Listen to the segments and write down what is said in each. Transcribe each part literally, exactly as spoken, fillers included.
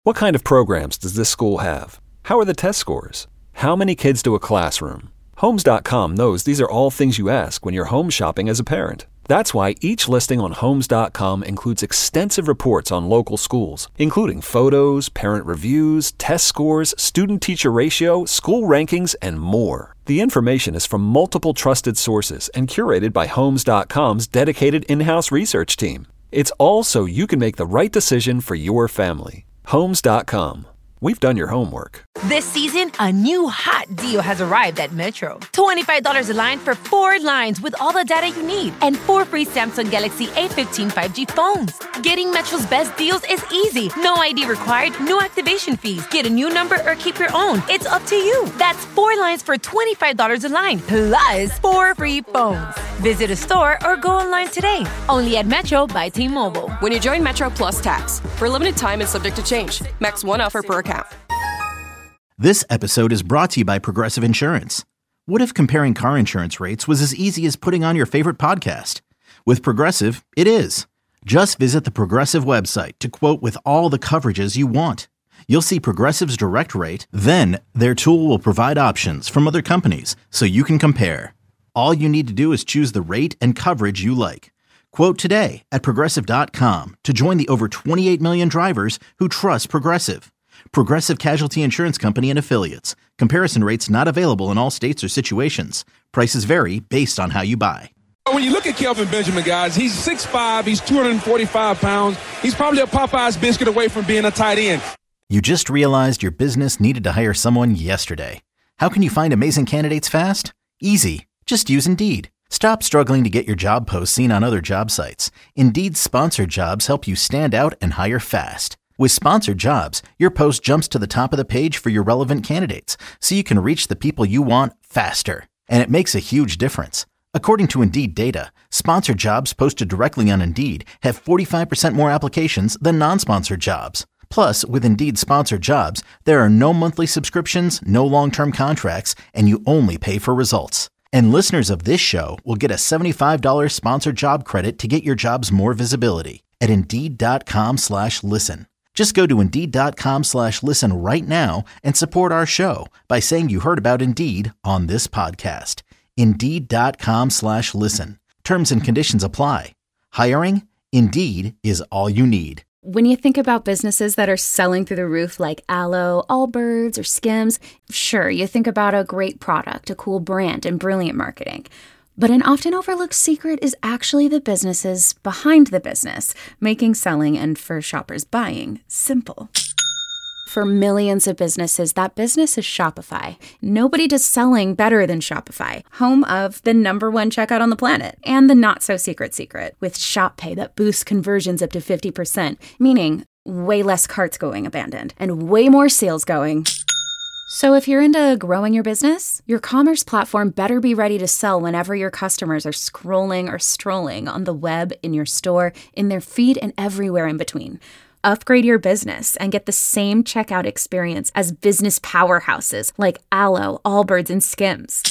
What kind of programs does this school have? How are the test scores? How many kids do a classroom? Homes dot com knows these are all things you ask when you're home shopping as a parent. That's why each listing on Homes dot com includes extensive reports on local schools, including photos, parent reviews, test scores, student-teacher ratio, school rankings, and more. The information is from multiple trusted sources and curated by Homes dot com's dedicated in-house research team. It's all so you can make the right decision for your family. Homes dot com. We've done your homework. This season, a new hot deal has arrived at Metro. twenty-five dollars a line for four lines with all the data you need and four free Samsung Galaxy A fifteen five G phones. Getting Metro's best deals is easy. No I D required, no activation fees. Get a new number or keep your own. It's up to you. That's four lines for twenty-five dollars a line, plus four free phones. Visit a store or go online today. Only at Metro by T-Mobile. When you join Metro Plus Tax. For a limited time and subject to change. Max one offer per account. This episode is brought to you by Progressive Insurance. What if comparing car insurance rates was as easy as putting on your favorite podcast? With Progressive, it is. Just visit the Progressive website to quote with all the coverages you want. You'll see Progressive's direct rate, then their tool will provide options from other companies so you can compare. All you need to do is choose the rate and coverage you like. Quote today at Progressive dot com to join the over twenty-eight million drivers who trust Progressive. Progressive Casualty Insurance Company and Affiliates. Comparison rates not available in all states or situations. Prices vary based on how you buy. When you look at Kelvin Benjamin, guys, he's six five, he's two hundred forty-five pounds. He's probably a Popeye's biscuit away from being a tight end. You just realized your business needed to hire someone yesterday. How can you find amazing candidates fast? Easy. Just use Indeed. Stop struggling to get your job posts seen on other job sites. Indeed's sponsored jobs help you stand out and hire fast. With sponsored jobs, your post jumps to the top of the page for your relevant candidates, so you can reach the people you want faster. And it makes a huge difference. According to Indeed data, sponsored jobs posted directly on Indeed have forty-five percent more applications than non-sponsored jobs. Plus, with Indeed sponsored jobs, there are no monthly subscriptions, no long-term contracts, and you only pay for results. And listeners of this show will get a seventy-five dollars sponsored job credit to get your jobs more visibility at Indeed.com slash listen. Just go to Indeed.com slash listen right now and support our show by saying you heard about Indeed on this podcast. Indeed.com slash listen. Terms and conditions apply. Hiring? Indeed is all you need. When you think about businesses that are selling through the roof like Aloe, Allbirds, or Skims, sure, you think about a great product, a cool brand, and brilliant marketing. But an often overlooked secret is actually the businesses behind the business, making selling and, for shoppers, buying simple. For millions of businesses, that business is Shopify. Nobody does selling better than Shopify, home of the number one checkout on the planet, and the not-so-secret secret, with Shop Pay that boosts conversions up to fifty percent, meaning way less carts going abandoned, and way more sales going. So if you're into growing your business, your commerce platform better be ready to sell whenever your customers are scrolling or strolling on the web, in your store, in their feed, and everywhere in between. Upgrade your business and get the same checkout experience as business powerhouses like Aloe, Allbirds, and Skims.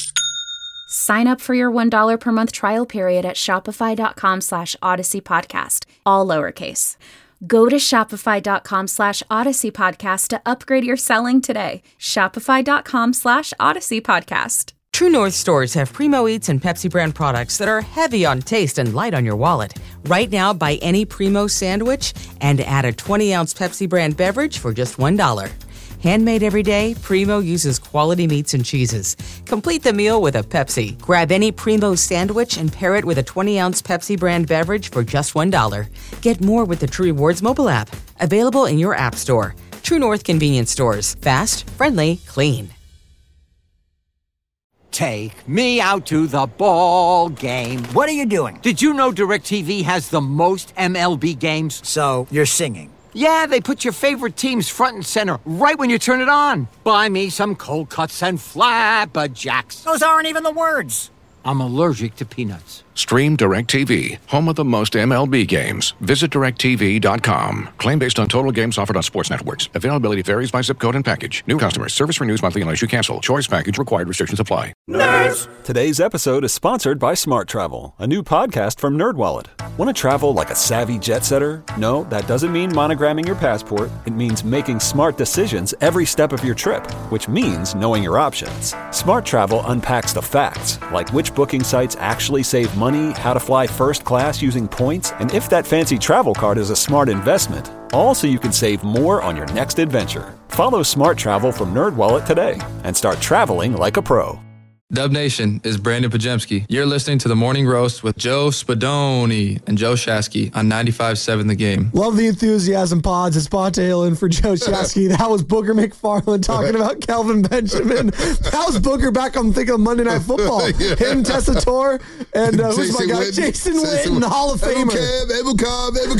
Sign up for your one dollar per month trial period at shopify.com slash Odyssey Podcast, all lowercase. Go to shopify.com slash Odyssey Podcast to upgrade your selling today. Shopify.com slash Odyssey Podcast. True North stores have Primo Eats and Pepsi brand products that are heavy on taste and light on your wallet. Right now, buy any Primo sandwich and add a twenty ounce Pepsi brand beverage for just one dollar. Handmade every day, Primo uses quality meats and cheeses. Complete the meal with a Pepsi. Grab any Primo sandwich and pair it with a twenty ounce Pepsi brand beverage for just one dollar. Get more with the True Rewards mobile app. Available in your app store. True North convenience stores. Fast, friendly, clean. Take me out to the ball game. What are you doing? Did you know DirecTV has the most M L B games? So, you're singing? Yeah, they put your favorite teams front and center right when you turn it on. Buy me some cold cuts and flapjacks. Those aren't even the words. I'm allergic to peanuts. Stream DirecTV, home of the most M L B games. Visit direct t v dot com. Claim based on total games offered on sports networks. Availability varies by zip code and package. New customers. Service renews monthly unless you cancel. Choice package required. Restrictions apply. Nerds! Today's episode is sponsored by Smart Travel, a new podcast from NerdWallet. Want to travel like a savvy jet setter? No, that doesn't mean monogramming your passport. It means making smart decisions every step of your trip, which means knowing your options. Smart Travel unpacks the facts, like which booking sites actually save money, how to fly first class using points, and if that fancy travel card is a smart investment. All so you can save more on your next adventure. Follow Smart Travel from NerdWallet today and start traveling like a pro. Dub Nation is Brandon Pajemski. You're listening to The Morning Roast with Joe Spadoni and Joe Shasky on ninety-five point seven The Game. Love the enthusiasm pods. It's Ponte Hill in for Joe Shasky. That was Booger McFarland talking about Kelvin Benjamin. That was Booger back on thinking of Monday Night Football. yeah. Him, Tessitore, and uh, who's my guy? Witten. Jason Witten, Hall of Famer. Ebu Cab, Ebu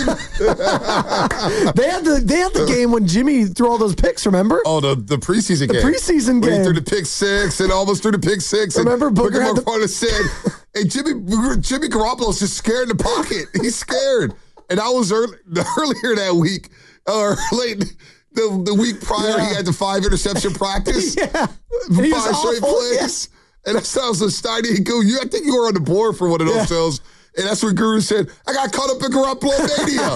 Cab. They had the they had the game when Jimmy threw all those picks, remember? Oh, the, the preseason the game. The preseason when game. He threw the pick six and almost threw the pick six. Remember, and Booger had the... said, hey, Jimmy Jimmy Garoppolo's just scared in the pocket. He's scared. And I was early, earlier that week, or late, the, the week prior, yeah. he had the five interception practice. yeah. Five straight plays. Yeah. And that's how I was a Steiny and go, you, I think you were on the board for one of those yeah. shows. And that's when Guru said, I got caught up in Garoppolo mania.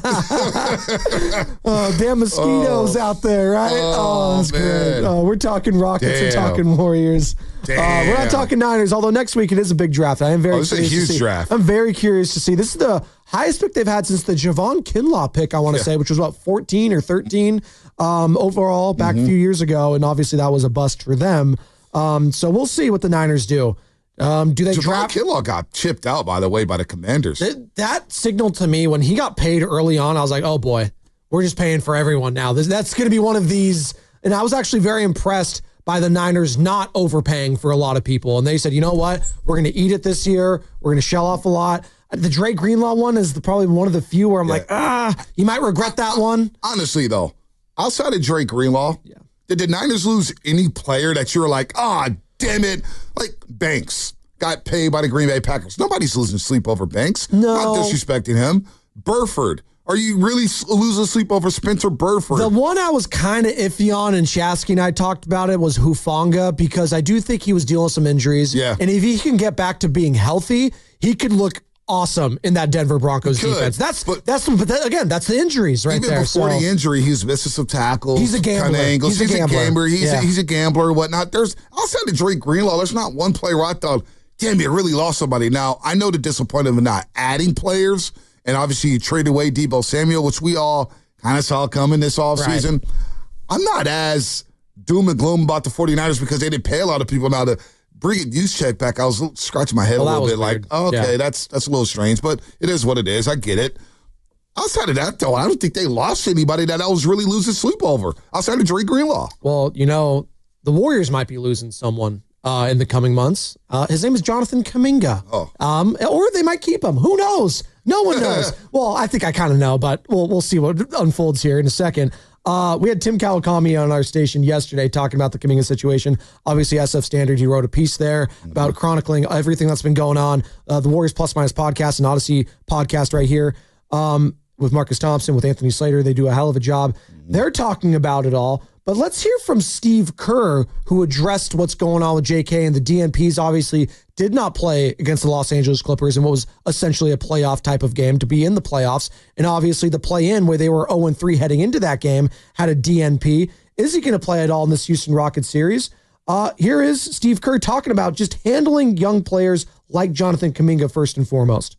oh, damn mosquitoes oh. out there, right? Oh, oh that's man. Good. Oh, we're talking Rockets, damn. We're talking Warriors. Uh, we're not talking Niners, although next week it is a big draft. I am very oh, this is a huge to see. draft. I'm very curious to see. This is the highest pick they've had since the Javon Kinlaw pick, I want to yeah. say, which was about fourteen or thirteen um, overall back mm-hmm. a few years ago. And obviously that was a bust for them. Um, so we'll see what the Niners do. Um, do they Javon draft? Kinlaw got chipped out, by the way, by the Commanders. That, that signaled to me when he got paid early on. I was like, oh boy, we're just paying for everyone now. This, that's going to be one of these. And I was actually very impressed by the Niners not overpaying for a lot of people. And they said, you know what? We're going to eat it this year. We're going to shell off a lot. The Dre Greenlaw one is the, probably one of the few where I'm yeah. like, ah, you might regret that one. Honestly, though, outside of Dre Greenlaw, yeah. did the Niners lose any player that you were like, ah, oh, damn it, like Banks got paid by the Green Bay Packers. Nobody's losing sleep over Banks. No. Not disrespecting him. Burford. Are you really losing sleep over Spencer Burford? The one I was kind of iffy on, and Shasky and I talked about it, was Hufanga, because I do think he was dealing with some injuries. Yeah. And if he can get back to being healthy, he could look awesome in that Denver Broncos defense. That's but, that's but that, again, that's the injuries right even there. Even before so. the injury, he's missing some tackles. He's a gambler. Angles. He's, he's a gambler. A gambler. He's, yeah. a, he's a gambler and whatnot. There's outside of Drake Greenlaw, there's not one player where I thought, damn, you really lost somebody. Now, I know the disappointment of not adding players, and obviously you traded away Deebo Samuel, which we all kind of saw coming this offseason. Right. I'm not as doom and gloom about the 49ers because they didn't pay a lot of people. Now, to bring Juszczyk back, I was scratching my head well, a little bit weird. like, oh, okay, yeah. that's that's a little strange, but it is what it is. I get it. Outside of that, though, I don't think they lost anybody that I was really losing sleep over. Outside of Drake Greenlaw. Well, you know, the Warriors might be losing someone uh, in the coming months. Uh, his name is Jonathan Kuminga. Oh. Um, or they might keep him. Who knows? No one knows. Well, I think I kind of know, but we'll we'll see what unfolds here in a second. Uh, we had Tim Kawakami on our station yesterday talking about the Kuminga situation. Obviously, S F Standard, he wrote a piece there mm-hmm. about chronicling everything that's been going on. Uh, the Warriors Plus Minus podcast and Odyssey podcast right here um, with Marcus Thompson, with Anthony Slater. They do a hell of a job. Mm-hmm. They're talking about it all. But let's hear from Steve Kerr, who addressed what's going on with J K, and the D N Ps obviously did not play against the Los Angeles Clippers in what was essentially a playoff type of game to be in the playoffs. And obviously the play-in where they were oh and three heading into that game had a D N P. Is he going to play at all in this Houston Rockets series? Uh, here is Steve Kerr talking about just handling young players like Jonathan Kuminga first and foremost.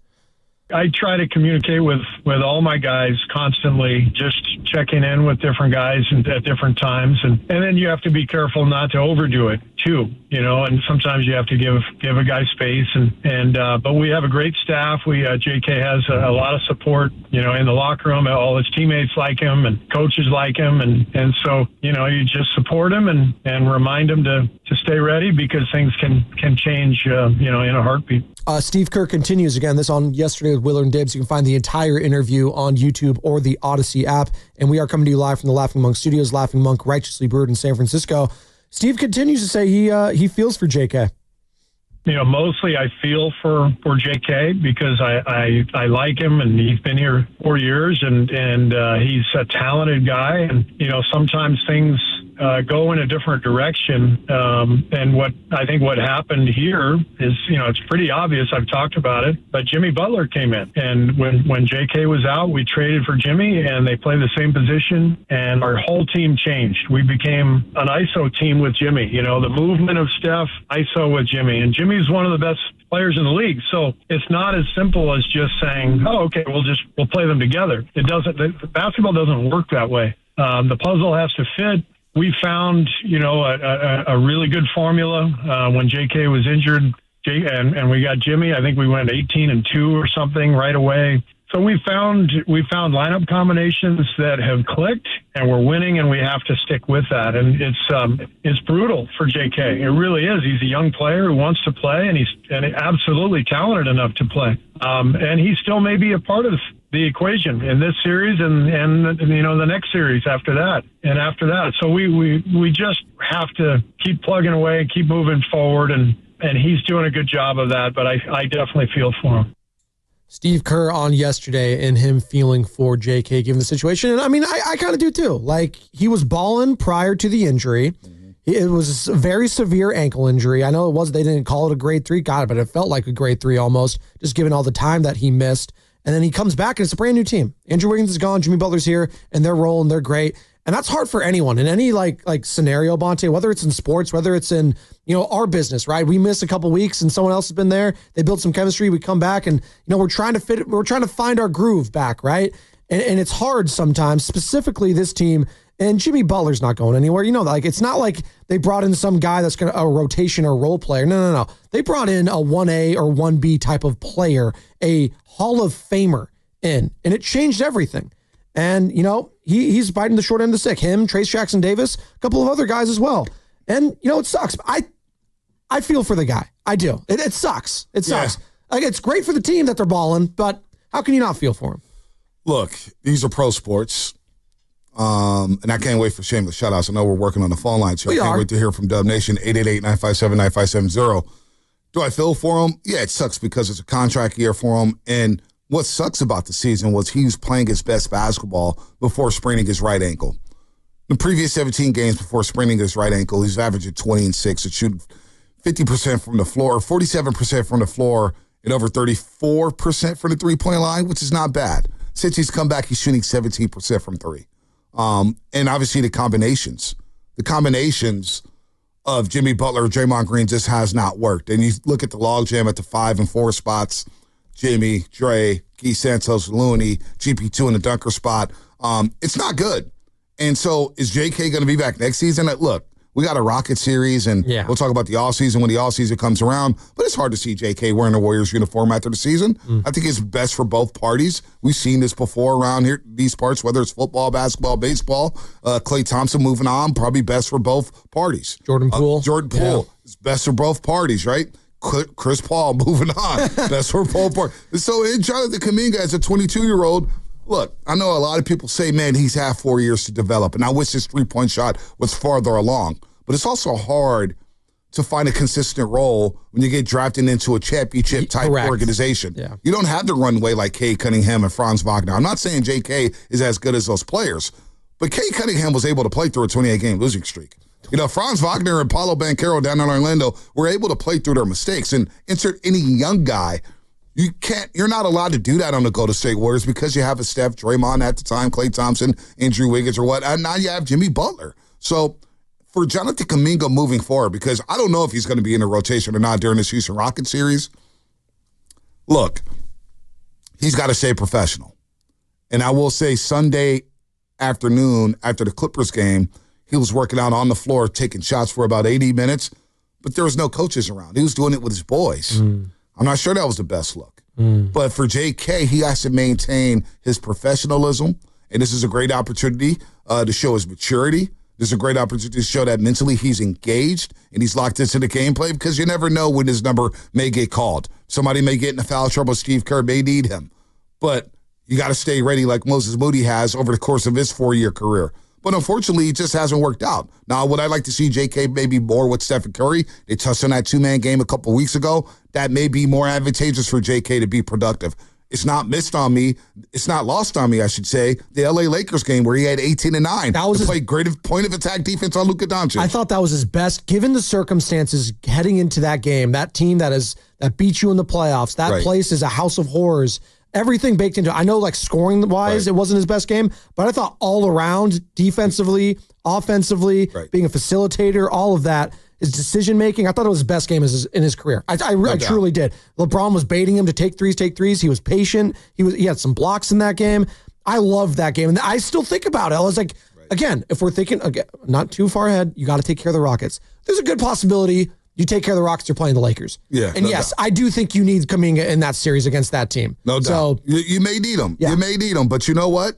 I try to communicate with, with all my guys constantly, just checking in with different guys and at different times. And, and then you have to be careful not to overdo it too, you know, and sometimes you have to give, give a guy space and, and, uh, but we have a great staff. We, uh, J K has a, a lot of support, you know, in the locker room. All his teammates like him and coaches like him. And, and so, you know, you just support him and, and remind him to, to stay ready because things can, can change, uh, you know, in a heartbeat. Uh, Steve Kerr continues again, this on Yesterday with Willard and Dibs. You can find the entire interview on YouTube or the Odyssey app. And we are coming to you live from the Laughing Monk Studios, Laughing Monk, righteously brewed in San Francisco. Steve continues to say he uh, he feels for J K. you know, mostly I feel for, for J K because I, I, I like him and he's been here four years and, and uh, he's a talented guy. And, you know, sometimes things uh, go in a different direction. Um, and what I think what happened here is, you know, it's pretty obvious. I've talked about it, but Jimmy Butler came in. And when, when J K was out, we traded for Jimmy and they played the same position and our whole team changed. We became an I S O team with Jimmy. You know, the movement of Steph, I S O with Jimmy. And Jimmy's one of the best players in the league. So it's not as simple as just saying, oh, okay, we'll just, we'll play them together. It doesn't, the, basketball doesn't work that way. Um, the puzzle has to fit. We found, you know, a, a, a really good formula uh, when J K was injured J- and, and we got Jimmy. I think we went eighteen and two or something right away. So we found we found lineup combinations that have clicked, and we're winning, and we have to stick with that. And it's um, it's brutal for J K. It really is. He's a young player who wants to play, and he's and absolutely talented enough to play. Um, and he still may be a part of the equation in this series, and and you know the next series after that, and after that. So we we we just have to keep plugging away, keep moving forward, and and he's doing a good job of that. But I I definitely feel for him. Steve Kerr on yesterday and him feeling for J K given the situation. And I mean, I, I kind of do too. Like, he was balling prior to the injury. Mm-hmm. It was a very severe ankle injury. I know it was, they didn't call it a grade three, God, but it felt like a grade three almost, just given all the time that he missed. And then he comes back and it's a brand new team. Andrew Wiggins is gone, Jimmy Butler's here, and they're rolling, they're great. And that's hard for anyone in any like like scenario, Bonte, whether it's in sports, whether it's in, you know, our business, right? We miss a couple weeks and someone else has been there. They build some chemistry. We come back and, you know, we're trying to fit, we're trying to find our groove back, right? And, and it's hard sometimes, specifically this team. And Jimmy Butler's not going anywhere. You know, like it's not like they brought in some guy that's going to a rotation or role player. No, no, no. They brought in a one A or one B type of player, a Hall of Famer in, and it changed everything. And, you know, he he's biting the short end of the stick. Him, Trace Jackson Davis, a couple of other guys as well. And, you know, it sucks. I I feel for the guy. I do. It, it sucks. It sucks. Yeah. Like, it's great for the team that they're balling, but how can you not feel for him? Look, these are pro sports. Um, and I can't wait for shameless shout-outs. I know we're working on the phone line, so we I can't are. wait to hear from Dub Nation, eight eight eight, nine five seven, nine five seven zero. Do I feel for him? Yeah, it sucks because it's a contract year for him. And what sucks about the season was he was playing his best basketball before spraining his right ankle. The previous seventeen games before spraining his right ankle, he's averaging twenty and six and shooting fifty percent from the floor, forty-seven percent from the floor, and over thirty-four percent from the three-point line, which is not bad. Since he's come back, he's shooting seventeen percent from three. Um, and obviously the combinations. The combinations of Jimmy Butler, Draymond Green just has not worked. And you look at the logjam at the five and four spots, Jimmy, Dre, Guy Santos, Looney, G P two in the dunker spot. Um, it's not good. And so is J K going to be back next season? Look, we got a Rocket series, and yeah. we'll talk about the offseason when the offseason comes around. But it's hard to see J K wearing a Warriors uniform after the season. Mm. I think it's best for both parties. We've seen this before around here, these parts, whether it's football, basketball, baseball. Uh, Klay Thompson moving on, probably best for both parties. Jordan Poole. Uh, Jordan Poole yeah. is best for both parties, right? Chris Paul moving on. Best for both parties. So in Jonathan Kuminga as a twenty-two-year-old, look, I know a lot of people say, man, he's had four years to develop, and I wish his three-point shot was farther along. But it's also hard to find a consistent role when you get drafted into a championship-type Correct. organization. Yeah. You don't have the runway like Cade Cunningham and Franz Wagner. I'm not saying J K is as good as those players, but Cade Cunningham was able to play through a twenty-eight game losing streak. You know, Franz Wagner and Paolo Banchero down in Orlando were able to play through their mistakes. And insert any young guy, you can't, you're not allowed to do that on the Golden State Warriors because you have a Steph, Draymond at the time, Klay Thompson, Andrew Wiggins or what, and now you have Jimmy Butler. So for Jonathan Kuminga moving forward, because I don't know if he's going to be in the rotation or not during this Houston Rockets series, look, he's got to stay professional. And I will say Sunday afternoon after the Clippers game, he was working out on the floor, taking shots for about eighty minutes, but there was no coaches around. He was doing it with his boys. Mm. I'm not sure that was the best look. Mm. But for J K, he has to maintain his professionalism, and this is a great opportunity uh, to show his maturity. This is a great opportunity to show that mentally he's engaged and he's locked into the gameplay because you never know when his number may get called. Somebody may get into foul trouble. Steve Kerr may need him. But you got to stay ready like Moses Moody has over the course of his four-year career. But unfortunately, it just hasn't worked out. Now, would I like to see J K maybe more with Stephen Curry? They touched on that two-man game a couple weeks ago. That may be more advantageous for J K to be productive. It's not missed on me. It's not lost on me, I should say. The L A Lakers game where he had eighteen and nine. That was to play great point of attack defense on Luka Doncic. I thought that was his best, given the circumstances heading into that game. That team that is that beat you in the playoffs. That Right. place is a house of horrors. Everything baked into it. I know, like scoring wise, Right. it wasn't his best game, but I thought all around, defensively, offensively, Right. being a facilitator, all of that. His decision making, I thought it was his best game as his, in his career. I, I, I truly did. LeBron was baiting him to take threes, take threes. He was patient. He was he had some blocks in that game. I loved that game, and I still think about it. I was like, right. again, if we're thinking again, not too far ahead, you got to take care of the Rockets. There's a good possibility you take care of the Rockets. You're playing the Lakers. Yeah, and no yes, doubt. I do think you need Kuminga in that series against that team. No doubt. So you, you may need him. Yeah. You may need him, but you know what?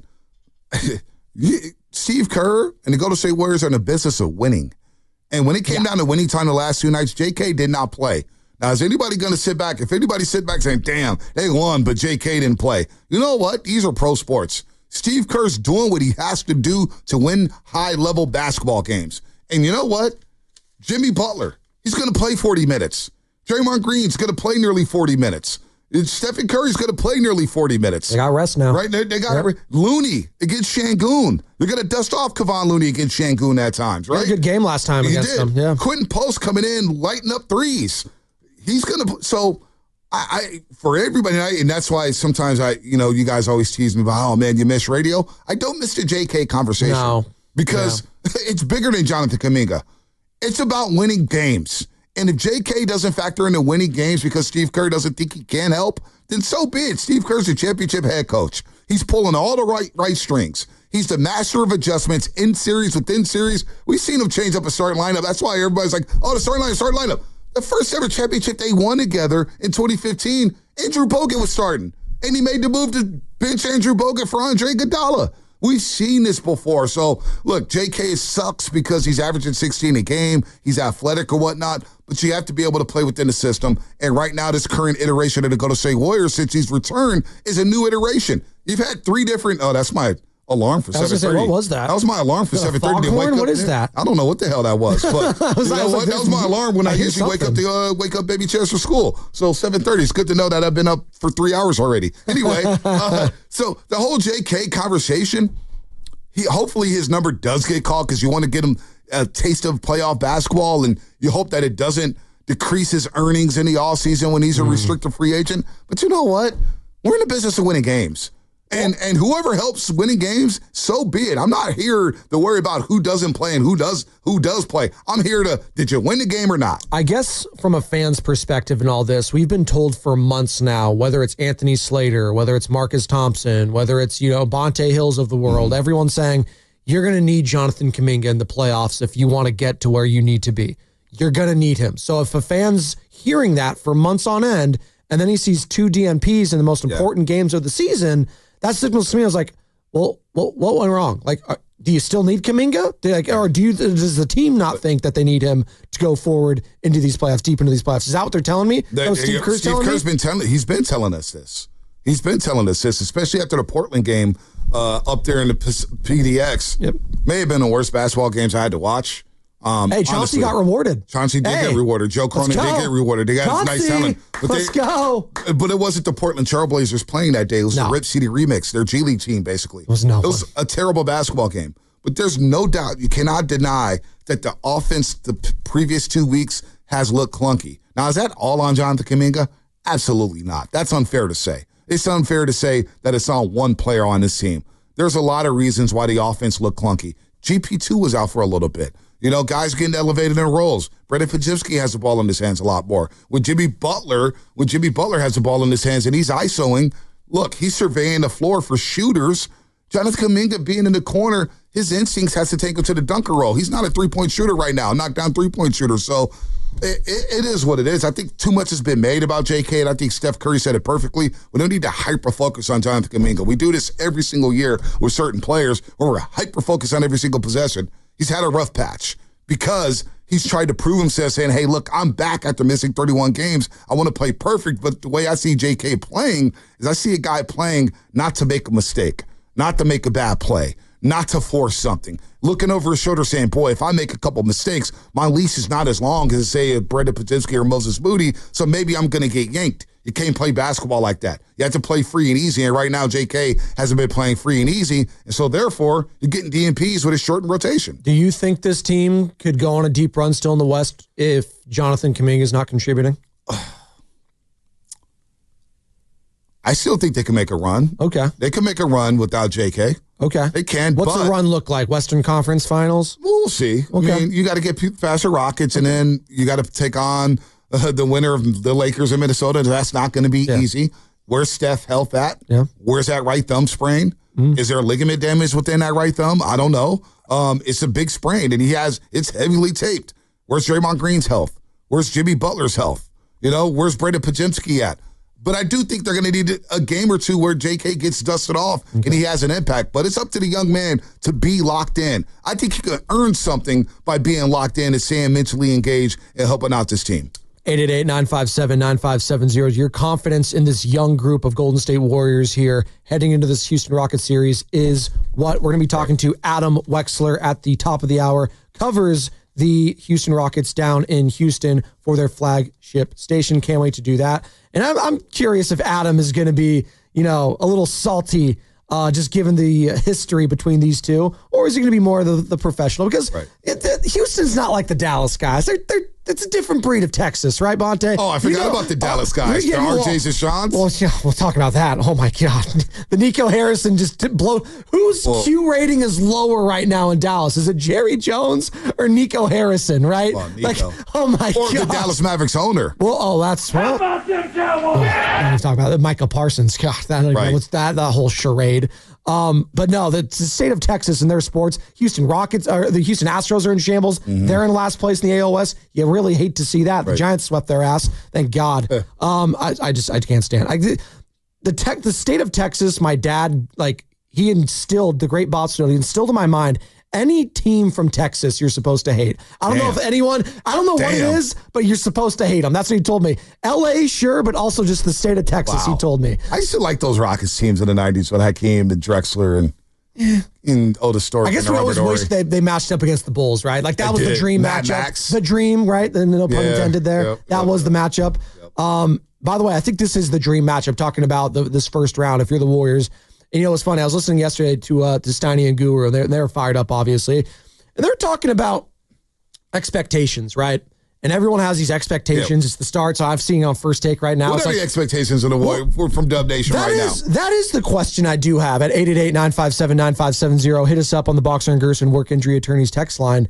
You- Steve Kerr and the Golden State Warriors are in the business of winning. And when it came down to winning time the last two nights, J K did not play. Now, is anybody going to sit back? If anybody sit back saying, damn, they won, but J K didn't play. You know what? These are pro sports. Steve Kerr's doing what he has to do to win high-level basketball games. And you know what? Jimmy Butler, he's going to play forty minutes. Draymond Green's going to play nearly forty minutes. Stephen Curry's going to play nearly forty minutes. They got rest now. Right? They, they got Yep. Looney against Shangoon. They're going to dust off Kevon Looney against Shangoon at times, He had right? a good game last time He against did. them. Yeah. Quentin Post coming in, lighting up threes. He's going to, so I, I, for everybody, and, I, and that's why sometimes I, you know, you guys always tease me about, oh man, you miss radio. I don't miss the J K conversation. No. Because it's bigger than Jonathan Kuminga. It's about winning games. And if J K doesn't factor into winning games because Steve Kerr doesn't think he can help, then so be it. Steve Kerr's the championship head coach. He's pulling all the right right strings. He's the master of adjustments in series, within series. We've seen him change up a starting lineup. That's why everybody's like, oh, the starting lineup, starting lineup. The first ever championship they won together in twenty fifteen, Andrew Bogut was starting. And he made the move to bench Andrew Bogut for Andre Iguodala. We've seen this before. So, look, J K sucks because he's averaging sixteen a game. He's athletic or whatnot. But you have to be able to play within the system. And right now, this current iteration of the Golden State Warriors, since he's returned, is a new iteration. You've had three different, oh, that's my alarm for I was seven gonna thirty. say, what was that? That was my alarm for Is that a seven thirty. foghorn? What is that? I don't know what the hell that was. But I was- you I know was what? like, That was my alarm when I, I hear usually wake up something. the uh, wake up baby chairs for school. So seven thirty. It's good to know that I've been up for three hours already. Anyway, uh, so the whole J K conversation, he hopefully his number does get called because you want to get him a taste of playoff basketball, and you hope that it doesn't decrease his earnings in the offseason when he's a restricted free agent. But you know what? We're in the business of winning games. And and whoever helps winning games, so be it. I'm not here to worry about who doesn't play and who does who does play. I'm here to, did you win the game or not? I guess from a fan's perspective in all this, we've been told for months now, whether it's Anthony Slater, whether it's Marcus Thompson, whether it's, you know, Bonte Hills of the world, mm-hmm. everyone's saying you're going to need Jonathan Kuminga in the playoffs if you want to get to where you need to be. You're going to need him. So if a fan's hearing that for months on end, and then he sees two D N Ps in the most important yeah. games of the season, that signals to me, I was like, well, what, what went wrong? Like, uh, do you still need Kuminga? Do, like, or do you, does the team not think that they need him to go forward into these playoffs, deep into these playoffs? Is that what they're telling me? That, that Steve Kerr's Steve telling Kerr's me? been telling, he's been telling us this. He's been telling us this, especially after the Portland game uh, up there in the P D X. Yep. May have been the worst basketball games I had to watch. Um, hey, Chauncey honestly, got rewarded. Chauncey did hey, get rewarded. Joe Cronin did get rewarded. They got Chauncey, nice talent. But let's they, go. But it wasn't the Portland Trailblazers playing that day. It was no. the Rip City Remix, their G League team, basically. It was no It was fun. a terrible basketball game. But there's no doubt, you cannot deny that the offense the p- previous two weeks has looked clunky. Now, is that all on Jonathan Kuminga? Absolutely not. That's unfair to say. It's unfair to say that it's on one player on this team. There's a lot of reasons why the offense looked clunky. G P two was out for a little bit. You know, guys getting elevated in roles. Brandon Podziemski has the ball in his hands a lot more. When Jimmy Butler, when Jimmy Butler has the ball in his hands and he's ISOing, look, he's surveying the floor for shooters. Jonathan Kuminga being in the corner, his instincts has to take him to the dunker role. He's not a three-point shooter right now, knockdown three-point shooter. So it, it, it is what it is. I think too much has been made about J K, and I think Steph Curry said it perfectly. We don't need to hyper-focus on Jonathan Kuminga. We do this every single year with certain players where we're hyper-focused on every single possession. He's had a rough patch because he's tried to prove himself saying, hey, look, I'm back after missing thirty-one games. I want to play perfect. But the way I see J K playing is I see a guy playing not to make a mistake, not to make a bad play, not to force something. Looking over his shoulder saying, boy, if I make a couple mistakes, my leash is not as long as, say, Brandon Podziemski or Moses Moody, so maybe I'm going to get yanked. You can't play basketball like that. You have to play free and easy, and right now J K hasn't been playing free and easy, and so therefore you're getting D N Ps with a shortened rotation. Do you think this team could go on a deep run still in the West if Jonathan Kuminga is not contributing? I still think they can make a run. Okay. They can make a run without J K. Okay. They can. What's but the run look like? Western Conference Finals? We'll see. Okay. I mean, you got to get faster Rockets, and then you got to take on uh, the winner of the Lakers in Minnesota. That's not going to be yeah. easy. Where's Steph health at? Yeah. Where's that right thumb sprain? Mm. Is there ligament damage within that right thumb? I don't know. Um, it's a big sprain, and he has it's heavily taped. Where's Draymond Green's health? Where's Jimmy Butler's health? You know, where's Brandon Podziemski at? But I do think they're going to need a game or two where J K gets dusted off okay. and he has an impact. But it's up to the young man to be locked in. I think he could earn something by being locked in and staying mentally engaged and helping out this team. eight eight eight, nine five seven, nine five seven zero. Your confidence in this young group of Golden State Warriors here heading into this Houston Rockets series is what we're going to be talking to Adam Wexler at the top of the hour. Covers the Houston Rockets down in Houston for their flagship station. Can't wait to do that. And I'm, I'm curious if Adam is going to be, you know, a little salty, uh, just given the history between these two, or is he going to be more the, the professional? Because right. it, it, Houston's not like the Dallas guys. They're, they're, it's a different breed of Texas, right, Bonte? Oh, I forgot you know, about the Dallas guys. Uh, the R J's and Sean's. Well, yeah, we'll talk about that. Oh, my God. The Nico Harrison just blow. Whose well, Q rating is lower right now in Dallas? Is it Jerry Jones or Nico Harrison, right? Well, Nico. Like, oh, my or God. Or the Dallas Mavericks owner. Well, oh, that's... Well, How about them Cowboys? Oh, I'm talking about Michael Parsons. God, that, right. what's that? That whole charade. Um, but no, the, the state of Texas and their sports, Houston Rockets, or the Houston Astros are in shambles. Mm-hmm. They're in last place in the A L S. You really hate to see that. Right. The Giants swept their ass. Thank God. um, I, I just, I can't stand I, the tech, the state of Texas. My dad, like he instilled the great Bob Snow. He instilled in my mind, any team from Texas you're supposed to hate. I don't Damn. know if anyone, I don't know Damn. what it is, but you're supposed to hate them. That's what he told me. L A, sure, but also just the state of Texas, wow. he told me. I used to like those Rockets teams in the nineties when Hakeem and Drexler and yeah. in Otis Stork. I guess we always wish they, they matched up against the Bulls, right? Like that I was did. the dream Mad matchup. Max. The dream, right? And no pun yeah. intended there. Yep. That yep. was the matchup. Yep. Um, by the way, I think this is the dream matchup, talking about the, this first round, if you're the Warriors. And you know, it's funny. I was listening yesterday to uh, to Steiny and Guru. They're, they're fired up, obviously. And they're talking about expectations, right? And everyone has these expectations. Yep. It's the start. So I've seen on First Take right now. What are like, the expectations of the Warriors well, from Dub Nation right is, now? That is the question I do have at eight eight eight, nine five seven, nine five seven zero. Hit us up on the Boxer and Gerson Work Injury Attorneys text line.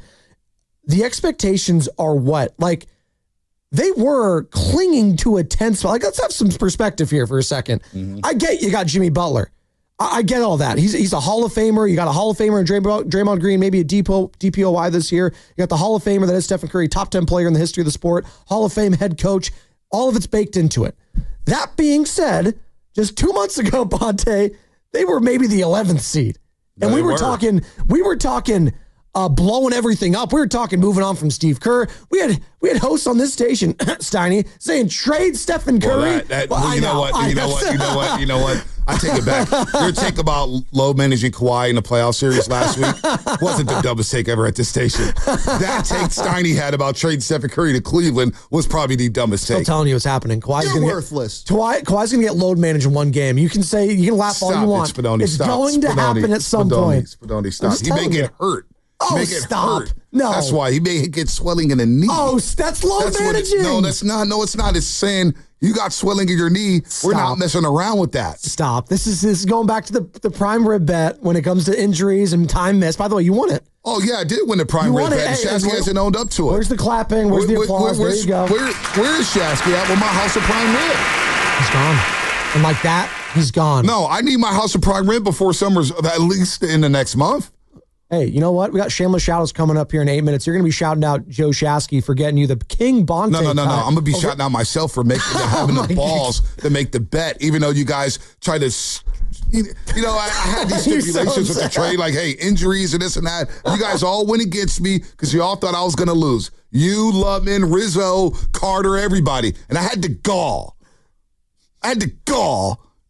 The expectations are what? Like, they were clinging to a tenth spot. Like, let's have some perspective here for a second. Mm-hmm. I get you got Jimmy Butler. I get all that. He's he's a Hall of Famer. You got a Hall of Famer in Draymond, Draymond Green, maybe a D P O Y this year. You got the Hall of Famer that is Stephen Curry, top ten player in the history of the sport, Hall of Fame head coach. All of it's baked into it. That being said, just two months ago, Bonte, they were maybe the eleventh seed. And no, we were, were talking, we were talking uh, blowing everything up. We were talking moving on from Steve Kerr. We had we had hosts on this station, Steiny, saying trade Stephen Curry. Well, that, that, well, well, you know, know what? You know what? You know what? You know what? I take it back. Your take about load managing Kawhi in the playoff series last week wasn't the dumbest take ever at this station. That take Steiny had about trading Stephen Curry to Cleveland was probably the dumbest take. I'm telling you what's happening. Kawhi's You're gonna worthless. Get, Kawhi, Kawhi's going to get load managed in one game. You can say, you can laugh stop all you want. It, Spadoni, it's stop. going to Spadoni, happen at some Spadoni, point. Spadoni, stop. He may get hurt. Oh, may get stop. Hurt. No. That's why. He may get swelling in the knee. Oh, that's load that's managing. It, no, that's not. No, it's not. It's saying you got swelling in your knee. Stop. We're not messing around with that. Stop. This is, this is going back to the, the prime rib bet when it comes to injuries and time missed. By the way, you won it. Oh, yeah, I did win the prime rib bet. Hey, Shasky hasn't owned up to it. Where's the clapping? Where's where, the applause? Where, there you go. Where, where is Shasky at with my house of prime rib? He's gone. And like that, he's gone. No, I need my house of prime rib before summer's at least in the next month. Hey, you know what? We got shameless shout-outs coming up here in eight minutes. You're going to be shouting out Joe Shasky for getting you the King Bonte. No, no, no, no. I'm going to be shouting out myself for making having oh the balls God. to make the bet, even though you guys try to, you know, I, I had these stipulations so with the trade, like, hey, injuries and this and that. You guys all went against me because you all thought I was going to lose. You, Lubman, Rizzo, Carter, everybody. And I had to gall. I had to gall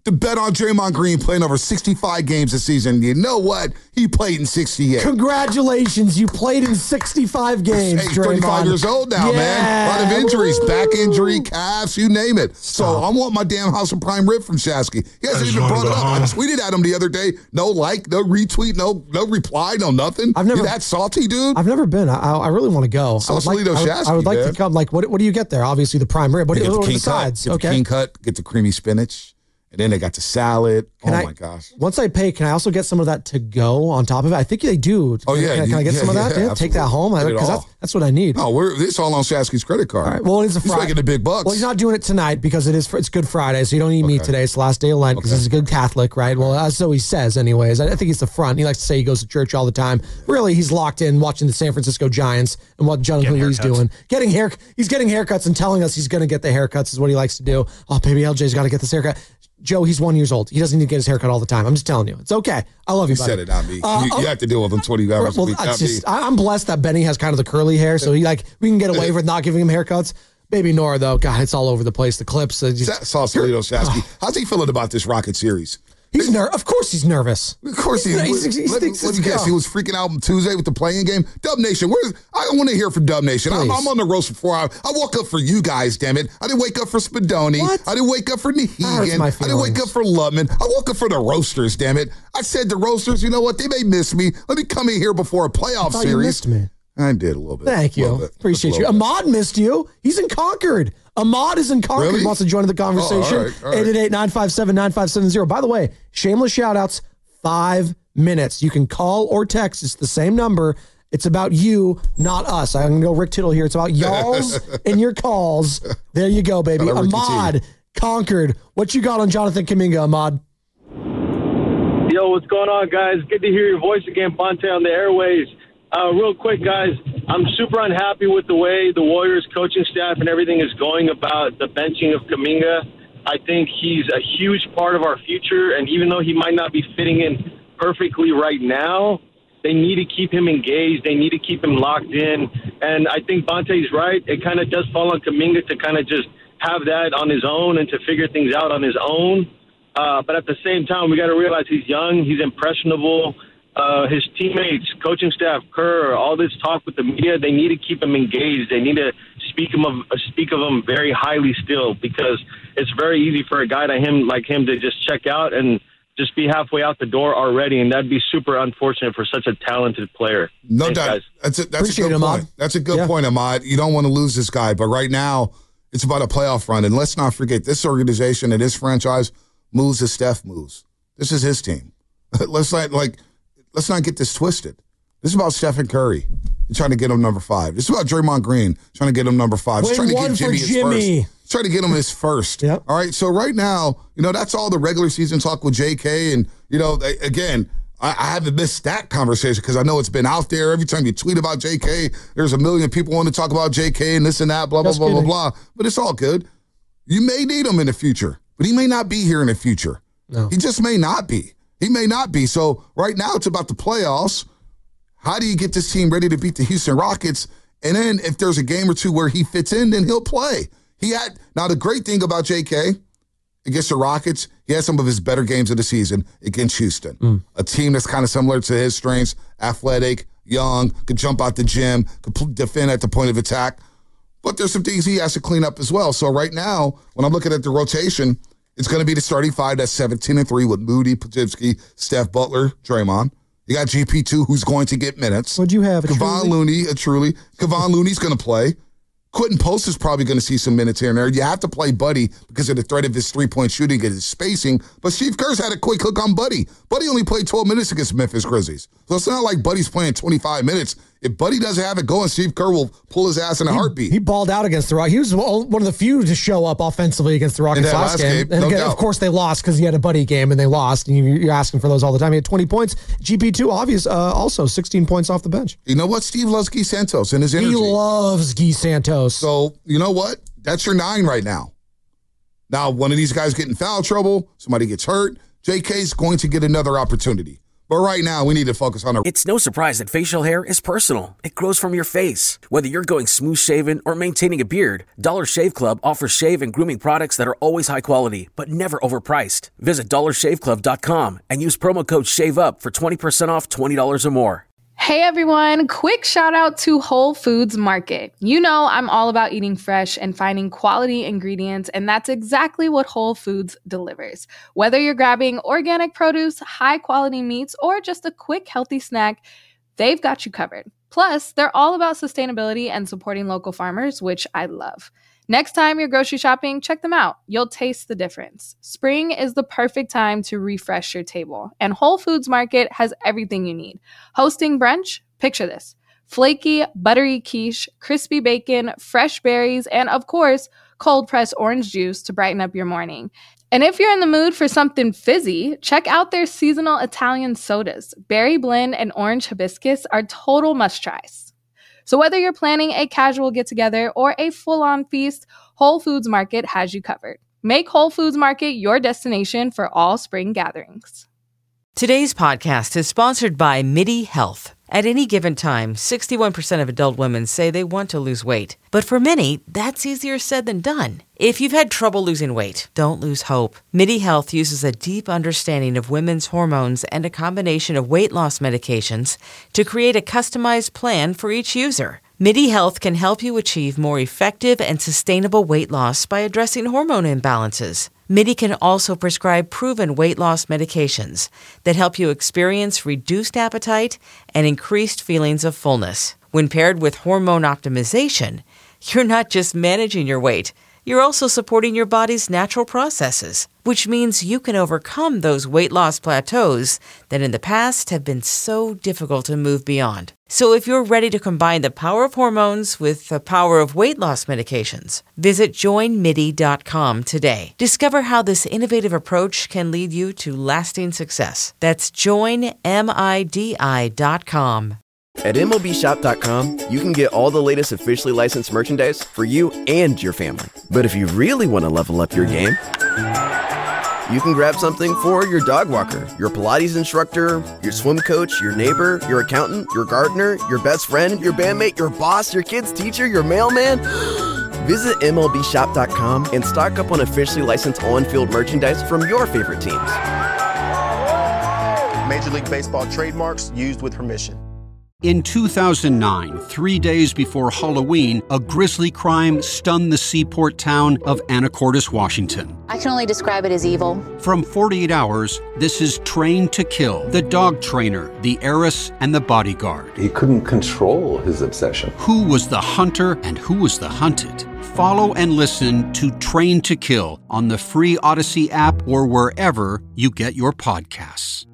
to bet on Draymond Green playing over sixty-five games this season. You know what? He played in sixty-eight. Congratulations. You played in sixty-five games, Hey, Draymond. thirty-five years old now, yeah. man. A lot of injuries, back injury, calves, you name it. So I want my damn House of Prime rib from Shasky. He hasn't even brought it up. I tweeted at him the other day. No like, no retweet, no no reply, no nothing. I've never, you that salty, dude? I've never been. I, I really want to go. Sausalito I would like, Shasky, I would like man. to come. Like, what, what do you get there? Obviously, the prime rib. What, Get what the are the king sides? cut, get Okay. the king cut, get the creamy spinach. And then they got the salad. Can oh, I, my gosh. Once I pay, can I also get some of that to go on top of it? I think they do. Oh, yeah. Can, I- can I get yeah, some of that? yeah, Yeah, take that home? Get it Because all. that's, that's what I need. No, we're, it's all on Shasky's credit card. All right. Well, it's a He's Friday. making the big bucks. Well, he's not doing it tonight because it is for, it's Good Friday, so you don't need meat today. It's the last day of Lent because Okay. he's a good Catholic, right? Well, that's so he says, anyways. I, I think he's the front. He likes to say he goes to church all the time. Really, he's locked in watching the San Francisco Giants and what Jonathan Lee's doing. Getting hair, he's getting haircuts and telling us he's going to get the haircuts is what he likes to do. Oh, baby, L J's got to get this haircut. Joe, he's one years old. He doesn't need to get his haircut all the time. I'm just telling you. It's okay. I love you, You buddy. said it, not me. Uh, you, you have to deal with him twenty hours well, a week, it's not me. just, I- I'm blessed that Benny has kind of the curly hair, so he like we can get away with not giving him haircuts. Baby Nora, though, God, it's all over the place. The clips. Uh, just, Sausalito Shasky. How's he feeling about this Rocket series? He's ner- Of course he's nervous. Of course he he's, is. he's, he let, thinks let it's me guess. go. He was freaking out on Tuesday with the playing game. Dub Nation, where's? I want to hear from Dub Nation. I'm, I'm on the roast for four hours. I woke up for you guys, damn it. I didn't wake up for Spadoni. What? I didn't wake up for hurts Nahegan. my I didn't wake feelings. up for Lubman. I woke up for the roasters, damn it. I said the roasters, you know what? They may miss me. Let me come in here before a playoff I thought series. you missed me. I did a little bit. Thank A little you. bit. Appreciate Just a you. little bit. Ahmad missed you. He's in Concord. Ahmad is in Concord. Really? Wants to join the conversation. Oh, all right, all right. eight eight eight, nine five seven, nine five seven zero. By the way, shameless shout outs, five minutes. You can call or text. It's the same number. It's about you, not us. I'm going to go Rick Tittle here. It's about y'all's and your calls. There you go, baby. Shout out Ricky Ahmad, T. Concord. What you got on Jonathan Kuminga, Ahmad? Yo, what's going on, guys? Good to hear your voice again, Bonte, on the airways. Uh, real quick, guys, I'm super unhappy with the way the Warriors coaching staff and everything is going about the benching of Kuminga. I think he's a huge part of our future, and even though he might not be fitting in perfectly right now, they need to keep him engaged. They need to keep him locked in. And I think Bonte's right. It kind of does fall on Kuminga to kind of just have that on his own and to figure things out on his own. Uh, but at the same time, we got to realize he's young, he's impressionable. Uh, his teammates, coaching staff, Kerr, all this talk with the media, they need to keep him engaged. They need to speak him of uh, speak of him very highly still, because it's very easy for a guy to him like him to just check out and just be halfway out the door already, and that'd be super unfortunate for such a talented player. No Thanks, doubt. guys. That's a, that's Appreciate a good it, Ahmad. point. That's a good Yeah. point, Ahmad. You don't want to lose this guy, but right now it's about a playoff run. And let's not forget, this organization and this franchise moves as Steph moves. This is his team. let's not like let's not get this twisted. This is about Stephen Curry. You're trying to get him number five. This is about Draymond Green trying to get him number five. He's Win trying to one get Jimmy for his Jimmy. first. He's trying to get him his first. Yep. All right. So right now, you know, that's all the regular season talk with J K. And, you know, they, again, I, I haven't missed that conversation because I know it's been out there. Every time you tweet about J K, there's a million people want to talk about J K and this and that, blah, blah, Just blah, blah, kidding. blah. But it's all good. You may need him in the future, but he may not be here in the future. No. He just may not be. He may not be. So right now it's about the playoffs. How do you get this team ready to beat the Houston Rockets? And then if there's a game or two where he fits in, then he'll play. He had now the great thing about J K against the Rockets, he had some of his better games of the season against Houston, Mm. a team that's kind of similar to his strengths: athletic, young, could jump out the gym, could pl- defend at the point of attack. But there's some things he has to clean up as well. So right now, when I'm looking at the rotation, it's going to be the starting five that's seventeen and three with Moody, Podziemski, Steph, Butler, Draymond. You got G P two, who's going to get minutes. What'd you have? A Kevon truly? Looney, a truly. Kevon Looney's going to play. Quentin Post is probably going to see some minutes here and there. You have to play Buddy because of the threat of his three-point shooting and his spacing. But Steve Kerr's had a quick hook on Buddy. Buddy only played twelve minutes against Memphis Grizzlies. So it's not like Buddy's playing twenty-five minutes. If Buddy doesn't have it going, Steve Kerr will pull his ass in a heartbeat. He balled out against the Rockets. He was one of the few to show up offensively against the Rockets that last last game. game, And no again, doubt. of course, they lost because he had a buddy game and they lost. And you- you're asking for those all the time. He had twenty points. G P two, obvious, uh, also sixteen points off the bench. You know what? Steve loves Guy Santos and his energy. He loves Guy Santos. So, you know what? That's your nine right now. Now, one of these guys get in foul trouble, somebody gets hurt, J K's going to get another opportunity. But right now, we need to focus on our... It's no surprise that facial hair is personal. It grows from your face. Whether you're going smooth shaven or maintaining a beard, Dollar Shave Club offers shave and grooming products that are always high quality, but never overpriced. Visit dollar shave club dot com and use promo code SHAVEUP for twenty percent off twenty dollars or more. Hey everyone, quick shout out to Whole Foods Market. You know I'm all about eating fresh and finding quality ingredients, and that's exactly what Whole Foods delivers. Whether you're grabbing organic produce, high quality meats, or just a quick healthy snack, they've got you covered. Plus, they're all about sustainability and supporting local farmers, which I love. Next time you're grocery shopping, check them out. You'll taste the difference. Spring is the perfect time to refresh your table, and Whole Foods Market has everything you need. Hosting brunch? Picture this. Flaky, buttery quiche, crispy bacon, fresh berries, and of course, cold-pressed orange juice to brighten up your morning. And if you're in the mood for something fizzy, check out their seasonal Italian sodas. Berry blend and orange hibiscus are total must-tries. So whether you're planning a casual get-together or a full-on feast, Whole Foods Market has you covered. Make Whole Foods Market your destination for all spring gatherings. Today's podcast is sponsored by MIDI Health. At any given time, sixty-one percent of adult women say they want to lose weight. But for many, that's easier said than done. If you've had trouble losing weight, don't lose hope. MIDI Health uses a deep understanding of women's hormones and a combination of weight loss medications to create a customized plan for each user. MIDI Health can help you achieve more effective and sustainable weight loss by addressing hormone imbalances. MIDI can also prescribe proven weight loss medications that help you experience reduced appetite and increased feelings of fullness. When paired with hormone optimization, you're not just managing your weight, you're also supporting your body's natural processes, which means you can overcome those weight loss plateaus that in the past have been so difficult to move beyond. So if you're ready to combine the power of hormones with the power of weight loss medications, visit join midi dot com today. Discover how this innovative approach can lead you to lasting success. That's join midi dot com. At M L B shop dot com, you can get all the latest officially licensed merchandise for you and your family. But if you really want to level up your game, you can grab something for your dog walker, your Pilates instructor, your swim coach, your neighbor, your accountant, your gardener, your best friend, your bandmate, your boss, your kid's teacher, your mailman. Visit M L B shop dot com and stock up on officially licensed on-field merchandise from your favorite teams. Major League Baseball trademarks used with permission. In two thousand nine, three days before Halloween, a grisly crime stunned the seaport town of Anacortes, Washington. I can only describe it as evil. From forty-eight hours, this is Train to Kill, the dog trainer, the heiress, and the bodyguard. He couldn't control his obsession. Who was the hunter and who was the hunted? Follow and listen to Train to Kill on the free Odyssey app or wherever you get your podcasts.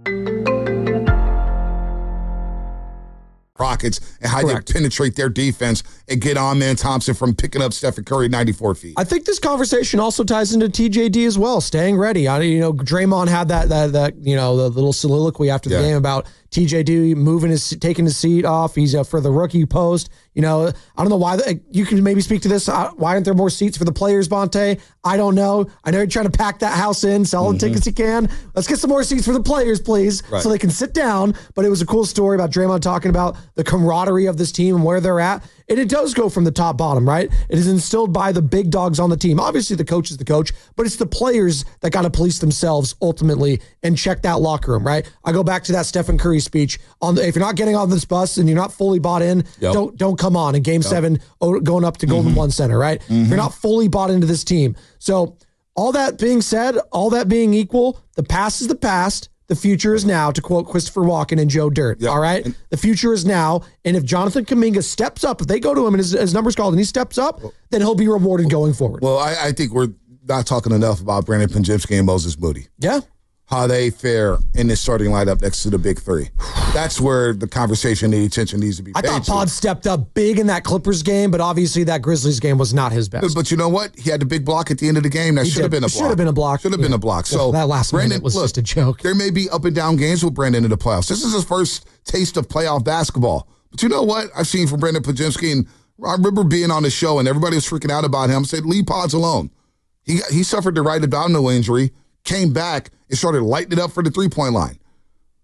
Rockets and how Correct. They penetrate their defense and get on man Thompson from picking up Stephen Curry ninety-four feet. I think this conversation also ties into T J D as well, staying ready. I, you know, Draymond had that that that you know the little soliloquy after the yeah. game about T J D moving his taking his seat off. He's uh, for the rookie post. You know, I don't know why the, you can maybe speak to this. Uh, why aren't there more seats for the players, Bonte? I don't know. I know you're trying to pack that house in, sell mm-hmm. the tickets you can. Let's get some more seats for the players, please, right. so they can sit down. But it was a cool story about Draymond talking about the camaraderie of this team and where they're at. And it does go from the top bottom, right? It is instilled by the big dogs on the team. Obviously, the coach is the coach, but it's the players that got to police themselves ultimately and check that locker room, right? I go back to that Stephen Curry speech. On the, if you're not getting on this bus and you're not fully bought in, yep. don't don't come on in Game yep. Seven going up to Golden mm-hmm. One Center, right? Mm-hmm. You're not fully bought into this team. So all that being said, all that being equal, the past is the past. The future is now, to quote Christopher Walken and Joe Dirt. Yep. All right? The future is now. And if Jonathan Kuminga steps up, if they go to him and his, his number's called and he steps up, then he'll be rewarded going forward. Well, I, I think we're not talking enough about Brandon Podziemski and Moses Moody. Yeah. How they fare in this starting lineup next to the big three. That's where the conversation, the attention needs to be paid. I thought Pod to. stepped up big in that Clippers game, but obviously that Grizzlies game was not his best. But, but you know what? He had the big block at the end of the game. That should have been a block. Should have been a block. Should have yeah. been a block. So that last Brandon minute was look, just a joke. There may be up and down games with Brandon in the playoffs. This is his first taste of playoff basketball. But you know what I've seen from Brandon Podziemski, and I remember being on the show and everybody was freaking out about him. I said, leave Pods alone. He he suffered the right abdominal injury, came back, and started lighting it up for the three-point line.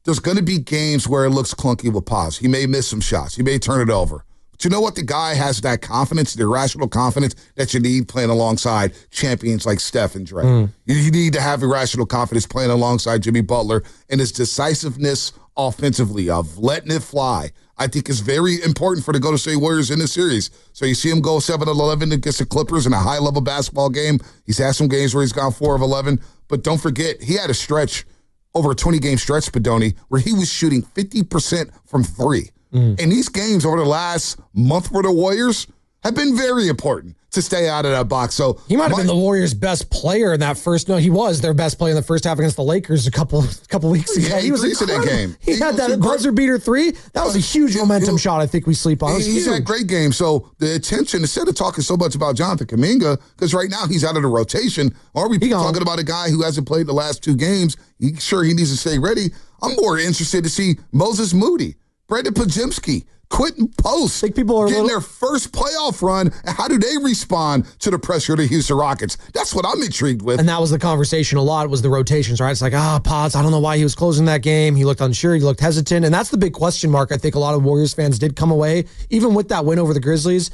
there's going to be games where it looks clunky with Paz. He may miss some shots. He may turn it over. But you know what? The guy has that confidence, the irrational confidence that you need playing alongside champions like Steph and Dre. Mm. You, you need to have irrational confidence playing alongside Jimmy Butler, and his decisiveness offensively of letting it fly, I think is very important for the Golden State Warriors in this series. So you see him go seven of eleven against the Clippers in a high-level basketball game. He's had some games where he's gone four of eleven. But don't forget, he had a stretch, over a twenty-game stretch, Spadoni, where he was shooting fifty percent from three. Mm. And these games over the last month for the Warriors have been very important to stay out of that box. So he might have my, been the Warriors' best player in that first. No, he was their best player in the first half against the Lakers a couple a couple weeks ago. Yeah, he, he was in that game. He, he had that buzzer beater three. That was a huge momentum shot. I think we sleep on. He, he's had a great game. So the attention, instead of talking so much about Jonathan Kuminga, because right now he's out of the rotation, are we talking about a guy who hasn't played the last two games? He, sure, he needs to stay ready. I'm more interested to see Moses Moody, Brandon Podziemski, Quentin Post, think people are getting little- their first playoff run, and how do they respond to the pressure of the Houston Rockets? That's what I'm intrigued with. And that was the conversation a lot, was the rotations, right? It's like, ah, Pods, I don't know why he was closing that game. He looked unsure. He looked hesitant. And that's the big question mark I think a lot of Warriors fans did come away, even with that win over the Grizzlies,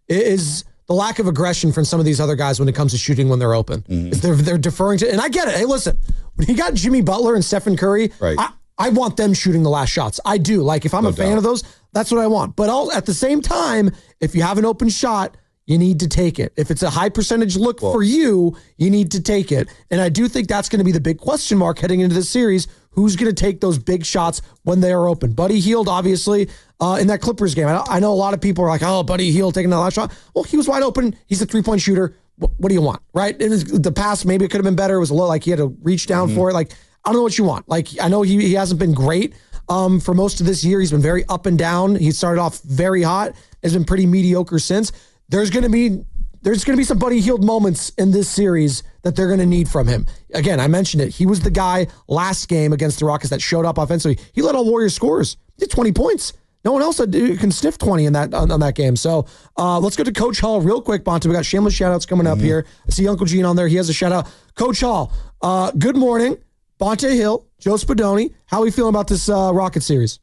is the lack of aggression from some of these other guys when it comes to shooting when they're open. Mm-hmm. They're, they're deferring to, and I get it. Hey, listen, when he got Jimmy Butler and Stephen Curry, right. I, I want them shooting the last shots. I do. Like, if I'm no a fan doubt. of those, that's what I want. But I'll, at the same time, if you have an open shot, you need to take it. If it's a high percentage look well, for you, you need to take it. And I do think that's going to be the big question mark heading into this series. Who's going to take those big shots when they are open? Buddy Hield, obviously, uh, in that Clippers game. I, I know a lot of people are like, oh, Buddy Hield taking that last shot. Well, he was wide open. He's a three-point shooter. What, what do you want, right? In the past, maybe it could have been better. It was a little like he had to reach down mm-hmm. for it. Like, I don't know what you want. Like, I know he, he hasn't been great um, for most of this year. He's been very up and down. He started off very hot. Has been pretty mediocre since. There's going to be there's going to be some Buddy Hield moments in this series that they're going to need from him. Again, I mentioned it. He was the guy last game against the Rockets that showed up offensively. He led all Warriors scorers. He did twenty points. No one else can sniff twenty in that on, on that game. So uh, let's go to Coach Hall real quick, Bonta. We got shameless shout-outs coming up mm-hmm. here. I see Uncle Gene on there. He has a shout-out. Coach Hall, uh, good morning. Bonta Hill, Joe Spadoni. How are we feeling about this uh, Rocket series?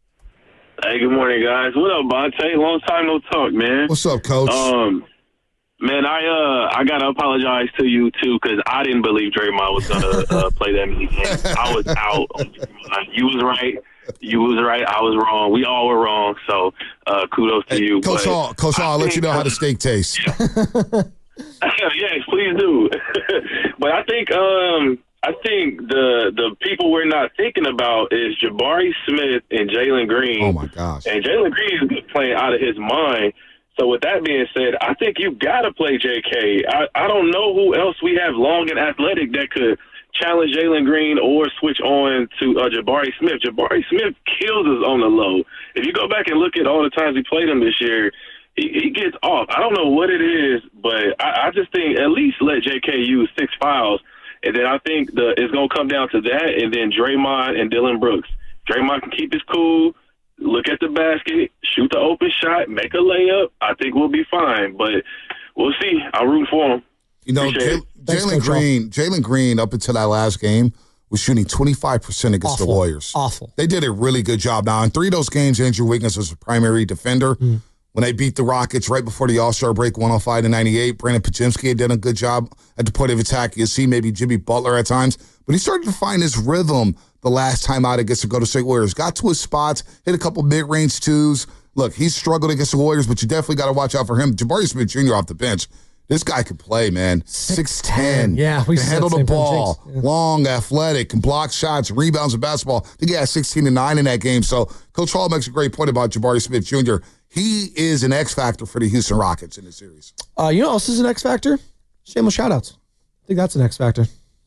Hey, good morning, guys. What up, Bonta? Long time no talk, man. What's up, Coach? Um, man, I uh, I gotta apologize to you too because I didn't believe Draymond was gonna uh, play that many games. I was out on Draymond. You was right. You was right. I was wrong. We all were wrong. So uh, kudos to hey, you, Coach but Hall. Coach Hall, I'll let you know how the steak tastes. Yes, please do. But I think um. I think the the people we're not thinking about is Jabari Smith and Jalen Green. Oh, my gosh. And Jalen Green is playing out of his mind. So with that being said, I think you got to play J K. I, I don't know who else we have long and athletic that could challenge Jalen Green or switch on to uh, Jabari Smith. Jabari Smith kills us on the low. If you go back and look at all the times we played him this year, he, he gets off. I don't know what it is, but I, I just think at least let J K use six fouls. And then I think the it's going to come down to that, and then Draymond and Dillon Brooks. Draymond can keep his cool, look at the basket, shoot the open shot, make a layup. I think we'll be fine, but we'll see. I'm rooting for him. You know, J- Jalen Green, Jalen Green, up until that last game, was shooting twenty-five percent against Awful. the Warriors. Awful. They did a really good job. Now, in three of those games, Andrew Wiggins was the primary defender. Mm. When they beat the Rockets right before the All-Star break, one oh five to ninety-eight, Brandon Podziemski had done a good job at the point of attack. You see maybe Jimmy Butler at times. But he started to find his rhythm the last time out against the Golden State Warriors. Got to his spots, hit a couple mid-range twos. Look, he's struggled against the Warriors, but you definitely got to watch out for him. Jabari Smith Junior off the bench. This guy can play, man. six ten. Yeah, we can handle the ball. Yeah. Long, athletic, can block shots, rebounds in basketball. I think he had sixteen and nine in that game. So Coach Hall makes a great point about Jabari Smith Junior He is an X factor for the Houston Rockets in the series. Uh, you know what else is an X factor? Shameless shout-outs. I think that's an X factor.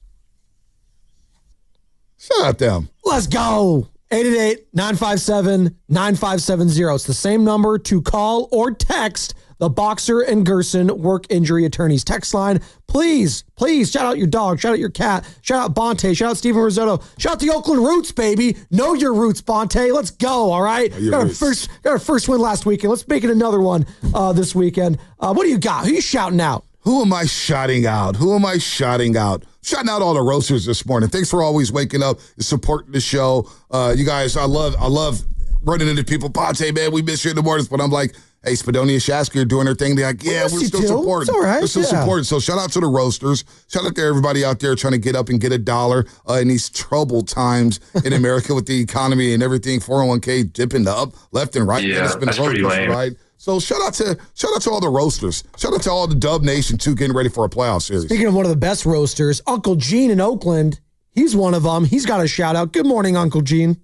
Shout out them. Let's go. eight eight eight, nine five seven, nine five seven zero. It's the same number to call or text the Boxer and Gerson Work Injury Attorneys text line. Please, please shout out your dog, shout out your cat, shout out Bonta, shout out Steven Risotto, shout out the Oakland Roots, baby. Know your roots, Bonta. Let's go, all right? Got our, first, got our first win last weekend. Let's make it another one uh, this weekend. Uh, what do you got? Who are you shouting out? Who am I shouting out? Who am I shouting out? shouting out all the roasters this morning. Thanks for always waking up and supporting the show. Uh, you guys, I love, I love running into people. Bonte, man, we miss you in the mornings. But I'm like, hey, Spadoni and Shasky are doing their thing. They're like, yeah, we we're still too. supporting. It's all right. We're still yeah. supporting. So shout out to the roasters. Shout out to everybody out there trying to get up and get a dollar uh, in these troubled times in America with the economy and everything. four oh one k dipping up left and right. Yeah, man, it's been that's a roller pretty coaster lame. ride. So shout out to shout out to all the roasters. Shout out to all the Dub Nation too, getting ready for a playoff series. Speaking of one of the best roasters, Uncle Gene in Oakland, he's one of them. He's got a shout out. Good morning, Uncle Gene.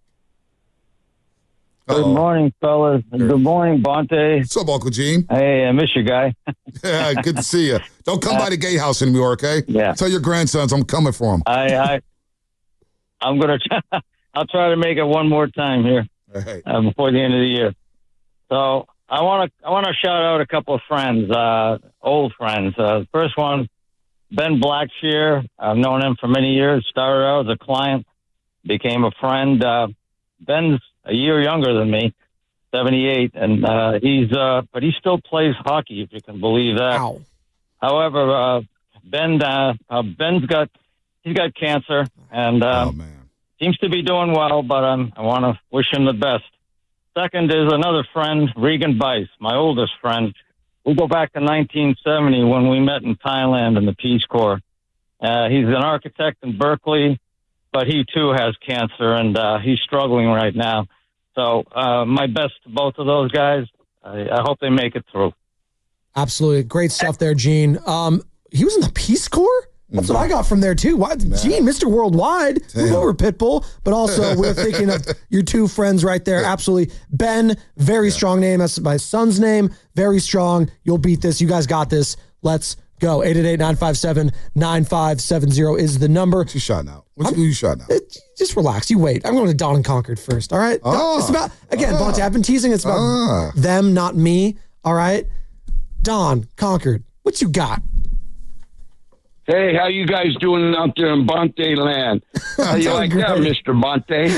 Good morning, fellas. Good morning, Bonte. What's up, Uncle Gene? Hey, I miss you, guy. Yeah, good to see you. Don't come by the gay house anymore, okay? Yeah. Tell your grandsons I'm coming for them. I, I, I'm gonna. Try, I'll try to make it one more time here Hey. uh, before the end of the year. So I want to. I want to shout out a couple of friends, uh, old friends. Uh, the first one, Ben Blackshear. I've known him for many years. Started out as a client, became a friend. Uh, Ben's a year younger than me, seventy-eight, and uh, he's uh, but he still plays hockey, if you can believe that. Wow. However, uh, Ben uh, uh, Ben's got he's got cancer, and uh, oh, man. seems to be doing well. But um, I want to wish him the best. Second is another friend, Regan Bice, my oldest friend. We go back to nineteen seventy when we met in Thailand in the Peace Corps. Uh, he's an architect in Berkeley, but he too has cancer, and uh, he's struggling right now. So uh, my best to both of those guys. I, I hope they make it through. Absolutely. Great stuff there, Gene. Um, he was in the Peace Corps? That's what I got from there, too. Why, Gene, Mister Worldwide. Move over, Pitbull. But also, we're thinking of your two friends right there. Absolutely. Ben, very strong name. That's my son's name. Very strong. You'll beat this. You guys got this. Let's go. eight eight eight, nine five seven, nine five seven zero is the number. What's you shot now? What's who you shot now? It, just relax. You wait. I'm going to Dawn and Concord first, all right? Ah. It's about, again, Ah. Bonte, I've been teasing. It's about Ah. them, not me, all right? Dawn, Concord, what you got? Hey, how you guys doing out there in Bonte land? How you like that, Mister Bonte?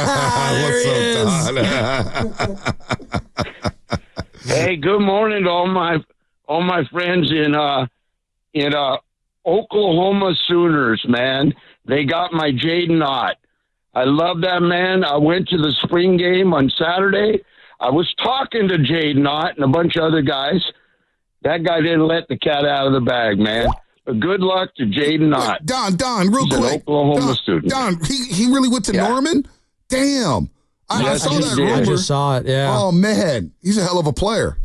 What's up, Todd? Hey, good morning to all my all my friends in uh in uh Oklahoma Sooners, man. They got my Jaden Ott. I love that man. I went to the spring game on Saturday. I was talking to Jaden Ott and a bunch of other guys. That guy didn't let the cat out of the bag, man. But good luck to Jaden Ott. Don, Don, real He's an quick. Oklahoma Don, student. Don, he, he really went to Yeah. Norman? Damn. I, Yes, I saw he that did. rumor. I just saw it, yeah. Oh, man. He's a hell of a player.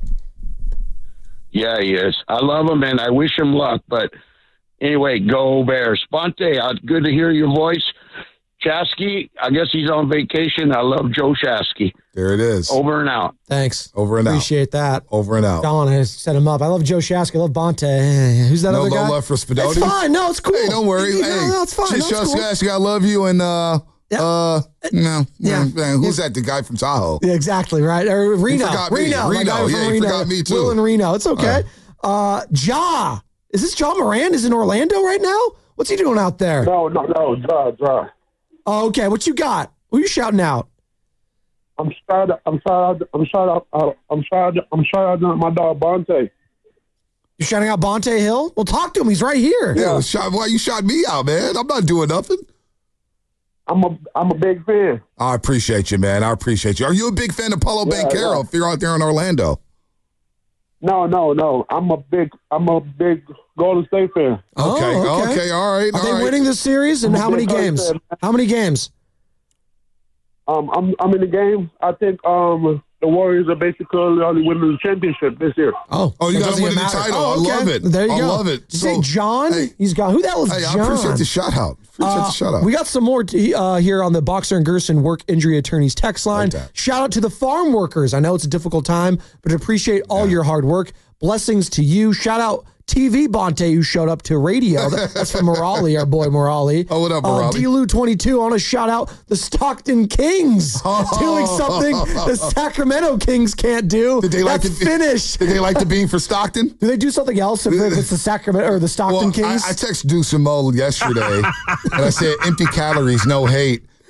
Yeah, he is. I love him, and I wish him luck. But anyway, go Bears. Sponte, uh, good to hear your voice. Chasky, I guess he's on vacation. I love Joe Chasky. There it is. Over and out. Thanks. Over and out. Appreciate that. Over and out. Don, I set him up. I love Joe Shasky. I love Bonte. Who's that No other low guy? love for Spadoni? It's fine. No, it's cool. Hey, don't worry. No, hey, no, it's fine. Just No, it's cool. Shasky, I love you. And, uh, uh, no, Yeah. man, man, who's that? The guy from Tahoe? Yeah, exactly, right? Or Reno. forgot me. Reno. my Reno, guy from yeah, he Reno. forgot me, too. Will in Reno. It's okay. Uh, Ja. Is this Ja Moran? Is in Orlando right now? What's he doing out there? No, no, no. Ja, Ja. Oh, okay. What you got? Who you shouting out? I'm shouting. I'm shouting. I'm shouting. I'm shouting. I'm shouting out my dog Bonte. You shouting out Bonte Hill? Well, talk to him. He's right here. Yeah, shot, why you shot me out, man? I'm not doing nothing. I'm a. I'm a big fan. I appreciate you, man. I appreciate you. Are you a big fan of Paulo Yeah, Banchero yeah. if you're out there in Orlando? No, no, no. I'm a big. I'm a big Golden State fan. Okay, Oh, okay. okay, all right, Are all they right. winning this series? And I'm a how many big games? fan. How many games? Um, I'm. I'm in the game. I think. Um, the Warriors are basically only winning the championship this year. Oh, Oh, you it guys doesn't winning the matter. title. Oh, I okay. love it. There you I go. love it. Did you say So, John? hey, He's got who the hell is Hey, John? I appreciate the shout out. Appreciate Uh, the shout out. We got some more t- uh, here on the Boxer and Gerson Work Injury Attorneys text line. Like that. Shout out to the farm workers. I know it's a difficult time, but appreciate all your hard work. Blessings to you. Shout out T V Bonte who showed up to radio. That- That's from Morali, our boy Morali. Oh, what up, Uh, Morali? D-Lou twenty-two. I want to shout out the Stockton Kings doing something the Sacramento Kings can't do. Did they like That's the finished. Did they like the bean for Stockton? Do they do something else if it's the Sacramento or the Stockton Well, Kings? I, I texted Deuce and Mo yesterday, and I said, empty calories, no hate.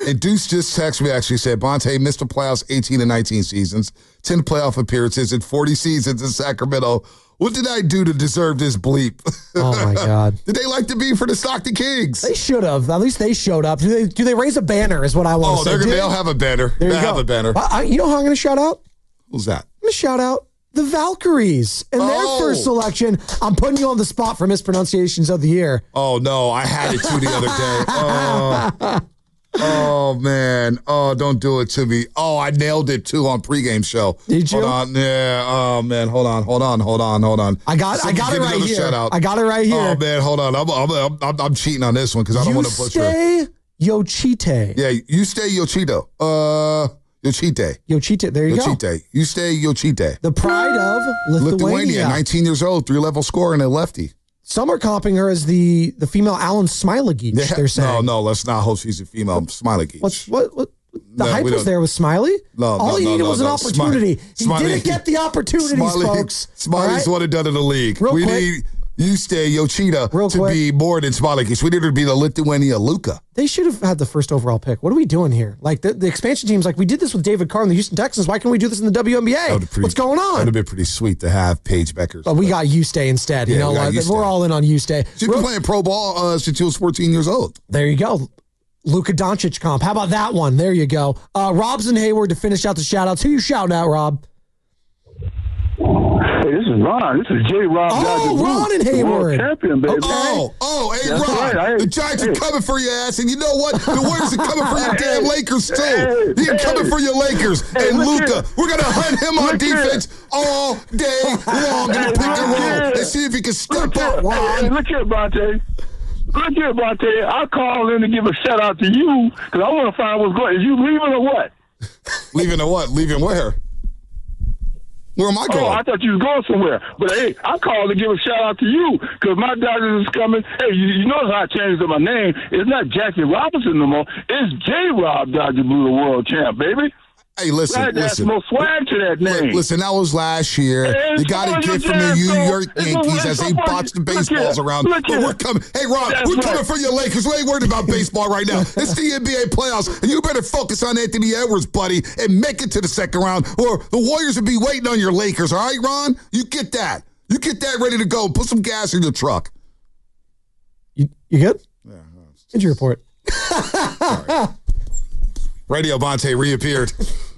And Deuce just texted me, actually said, Bonte missed the playoffs eighteen and nineteen seasons, ten playoff appearances, and forty seasons in Sacramento. What did I do to deserve this bleep? Oh, my God. Did they like to be for the Stockton Kings? They should have. At least they showed up. Do they, do they raise a banner is what I want Oh, to say. they're gonna, Do- they'll have a banner. There you They'll go. have a banner. I, I- you know who I'm going to shout out? Who's that? I'm going to shout out the Valkyries and their Oh. first selection. I'm putting you on the spot for mispronunciations of the year. Oh, no. I had it too the other day. Oh. Oh, man. Oh, don't do it to me. Oh, I nailed it, too, on pregame show. Did you? Hold on. Yeah. Oh, man. Hold on. Hold on. Hold on. Hold on. I got, I got it Give right another here. shout out. I got it right here. Oh, man. Hold on. I'm, I'm, I'm, I'm cheating on this one because I don't want to butcher it. Yuste Yochite. Yeah, you stay Yochito. Uh, Yochite. Yochite. There you go. Yochite. You stay Yochite. The pride of Lithuania. Lithuania, nineteen years old, three-level scorer and a lefty. Some are comping her as the, the female Alan Smiley. Yeah. They're saying. No, no, let's not hope she's a female Smiley Geach. What's what? What? The No, hype we was don't- there with Smiley. No, All no, he no, needed no, was an no. opportunity. Smiley- he Smiley- didn't get the opportunities, Smiley, folks. Smiley's All right? what it done in the league. Real we quick. need you stay Yochita Real to quick. be more than Smiley Geach. We need her to be the Lithuania Luka. They should have had the first overall pick. What are we doing here? Like the, the expansion teams, like we did this with David Carr and the Houston Texans. Why can't we do this in the W N B A? That would've pretty- What's going That would on? have been pretty sweet to have Paige Beckers. But we got Ustay instead. You Yeah, know we got what? Ustay. We're all in on Ustay. She's been playing pro ball uh, since she was fourteen years old. There you go. Luka Doncic comp. How about that one? There you go. Uh, Robson Hayward to finish out the shout outs. Who you shouting out, Rob? Hey, this is Ron. This is J. Rob. Oh, Dodger Ron Blue, and the world Hayward. champion, baby. Oh, oh, hey, That's Rob, right. Hey, the Giants hey. are coming for your ass, and you know what? The Warriors are coming for your damn Lakers, too. Hey, They're hey. coming for your Lakers. Hey, and look Luka, here. we're going to hunt him on Look here. defense all day long in Hey, the pick and look roll here. and see if he can step Look up, here. Hey, Ron. look here, Bonte. Look here, Bonte. I called in to give a shout out to you because I want to find what's going. Is you leaving or what? Leaving to what? Leaving where? Where am I going? Oh, I thought you was going somewhere. But hey, I called to give a shout out to you because my Dodgers is coming. Hey, you, you notice how I changed my name? It's not Jackie Robinson no more. It's J. Rob Dodger Blue, the world champ, baby. Hey, listen, I had to add listen. more swag to that name. Listen, that was last year. Hey, You it's got a all gift your from the jazz, New though. York It's Yankees all- as it's they all- botch the look baseballs here. around. Look But here. we're coming. Hey, Rob, That's we're right. coming for your Lakers. We ain't worried about baseball right now. It's the N B A playoffs, and you better focus on Anthony Edwards, buddy, and make it to the second round, or the Warriors will be waiting on your Lakers. All right, Ron? You get that. You get that ready to go. Put some gas in your truck. You, you good? Yeah. Injury report. Radio Bonte reappeared.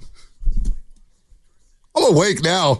I'm awake now.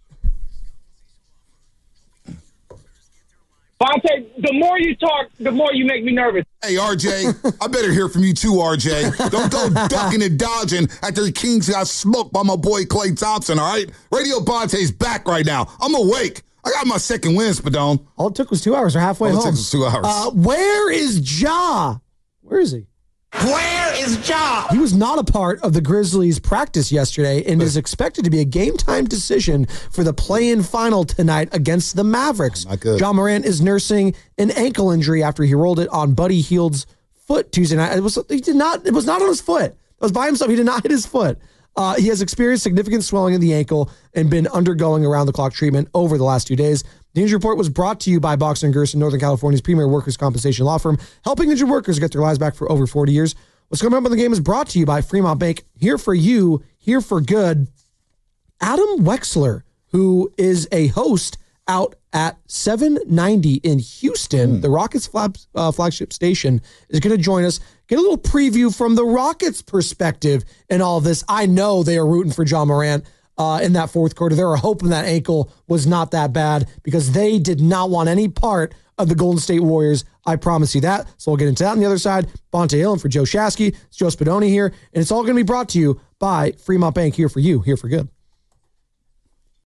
Bonte, the more you talk, the more you make me nervous. Hey, R J, I better hear from you too, R J. Don't go ducking and dodging after the Kings got smoked by my boy Klay Thompson, all right? Radio Bonte's back right now. I'm awake. I got my second win, Spadone. All it took was two hours. We're halfway All it home. took was two hours. Uh, where is Ja? Where is he? Where is Ja? He was not a part of the Grizzlies' practice yesterday and is expected to be a game-time decision for the play-in final tonight against the Mavericks. Not good. Ja Morant is nursing an ankle injury after he rolled it on Buddy Hield's foot Tuesday night. It was he did not. It was not on his foot. It was by himself. He did not hit his foot. Uh, he has experienced significant swelling in the ankle and been undergoing around-the-clock treatment over the last two days. The injury report was brought to you by Boxer and Gerson, Northern California's premier workers' compensation law firm, helping injured workers get their lives back for over forty years. What's coming up on the game is brought to you by Fremont Bank. Here for you, here for good. Adam Wexler, who is a host out at seven ninety in Houston, the Rockets flag, uh, flagship station, is going to join us. Get a little preview from the Rockets' perspective in all of this. I know they are rooting for Ja Morant uh, in that fourth quarter. They were hoping that ankle was not that bad because they did not want any part of the Golden State Warriors. I promise you that. So we'll get into that on the other side. Bonte Hill and for Joe Shasky. It's Joe Spadoni here. And it's all going to be brought to you by Fremont Bank, here for you, here for good.